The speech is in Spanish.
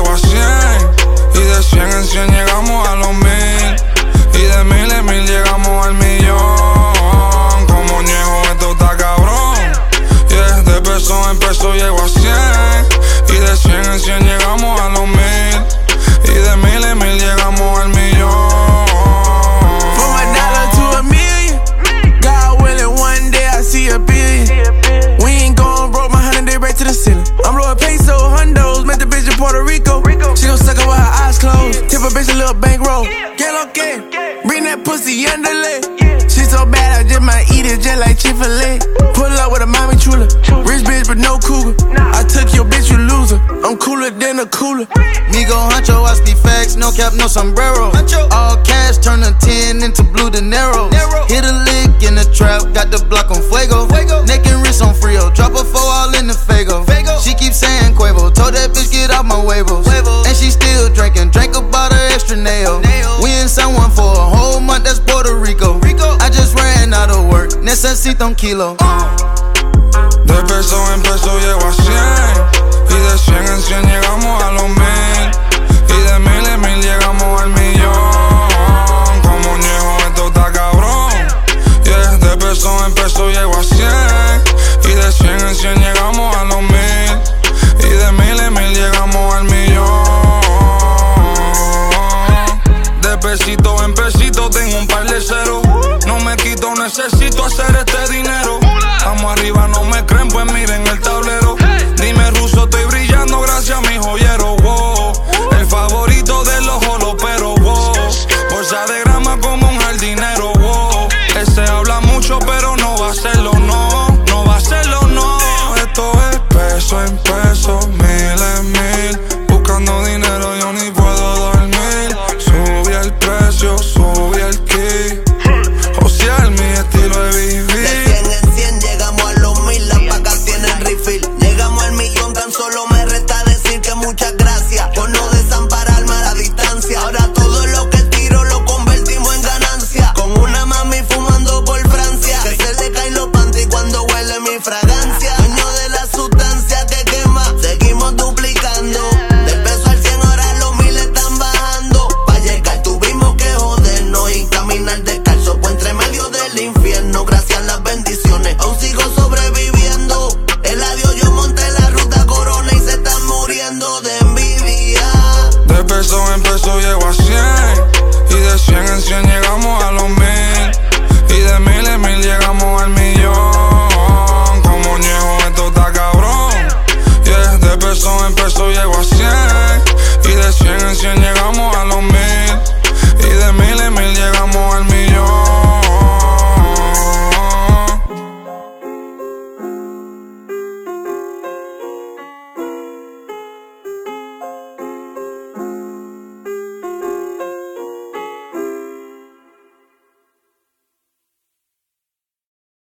llego a 100. Y de 100 en 100 llegamos a los 1000. Y de 1000 en 1000 llegamos al millón. Como niego, esto está cabrón. Yeah, de peso en peso llego a 100. Y de 100 en 100 llegamos a los 1000. Y de 1000 en 1000 llegamos al millón. From $1 to $1 million. God willing, one day I see a billion. We ain't going broke, my 100-day right to the ceiling. I'm blowing peso, hundos, met the bitch in Puerto Rico. She gon' suck up with her eyes closed. Tip a bitch a little bankroll. Get okay, bring that pussy underlay. She so bad, I just might eat it just like Chick-fil-A. Pull up with a mommy chula. Rich bitch, but no cougar. I took your bitch, you loser. I'm cooler than a cooler. Migo Huncho, I speak facts, no cap, no sombrero. All cash, turn a 10 into blue dinero. Hit a lick in the trap, got the block on fuego. Neck and wrist on Frio, drop a 4 all in the Fago. She keep saying Quavo, told that bitch get off my huevos. And she still drinking, drank about her extra nail. We in San Juan for a whole month, that's Puerto Rico. I just ran out of work, necesito un kilo. De peso en peso llego a 100. Y de 100 en 100 llegamos a los